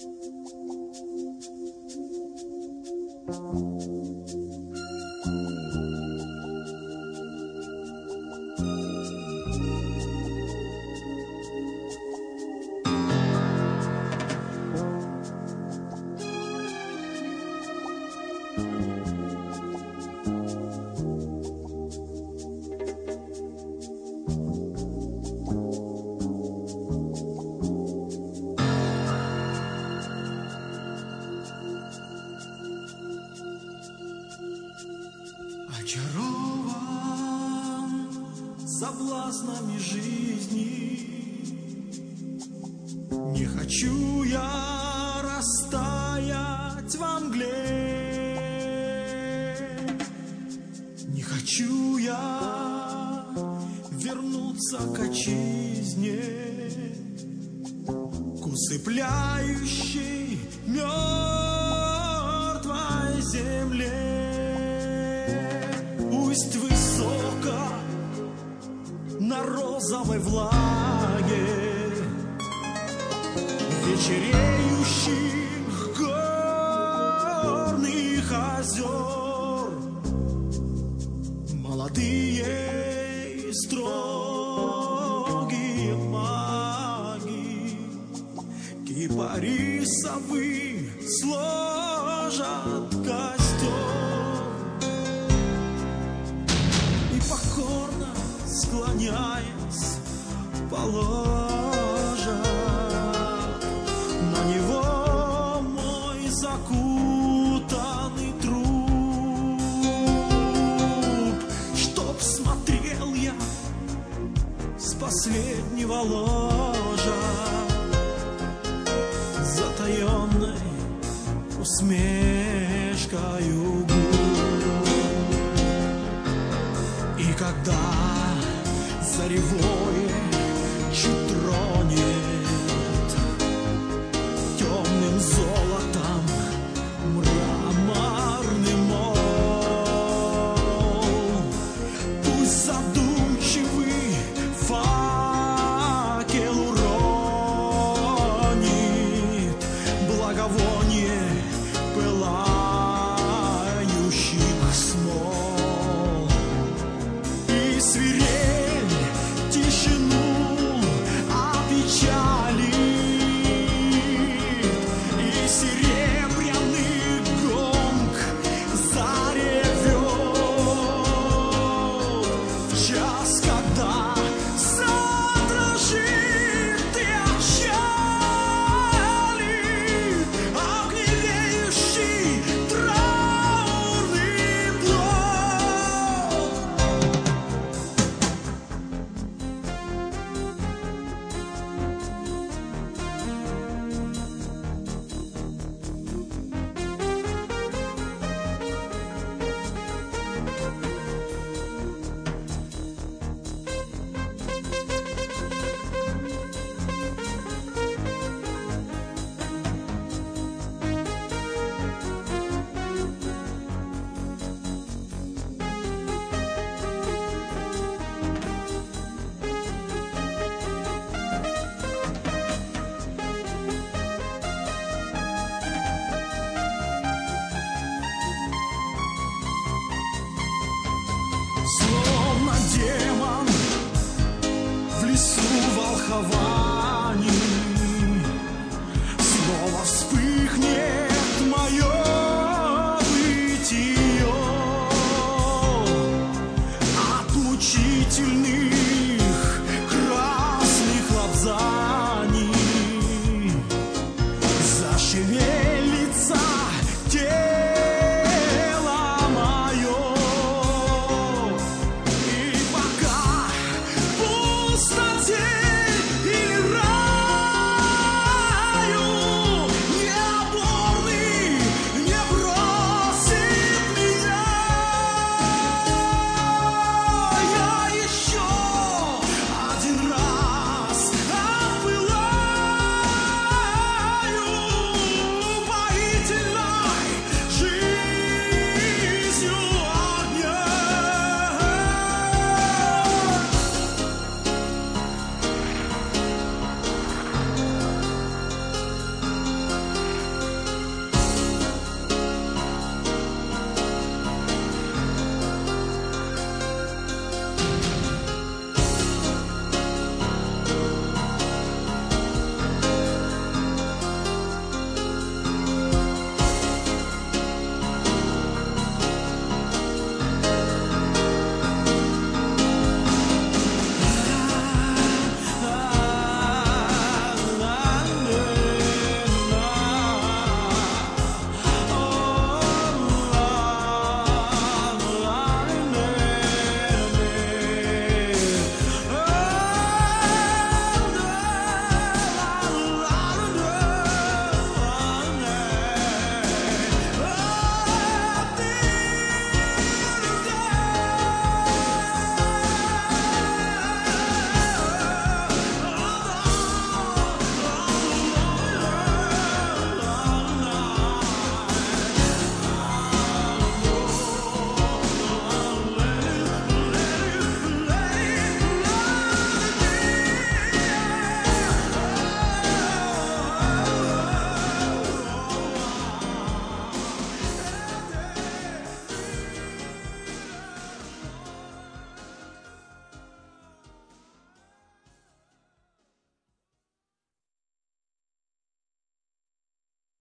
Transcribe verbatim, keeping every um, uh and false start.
Очарован соблазнами жизни, не хочу я растаять во мгле, не хочу я вернуться к отчизне, к усыпляющей мертвой земле. Пусть высоко на розовой влаге вечереющих горных озер молодые и строгие маги кипарисовый сложат костер. Покорно склоняясь, положат на него мой закутанный труп, чтоб смотрел я с последнего ложа затаенной усмешкою. И когда заревое чуть тронет темным золотом мраморный мол, пусть задумчивый факел уронит благовоние пылающих смол. Свирель тишину опечалит, и серебряный гонг заревет в час, когда задрожит и отчалит огневеющий траурный плод. Словно демон в лесу волхова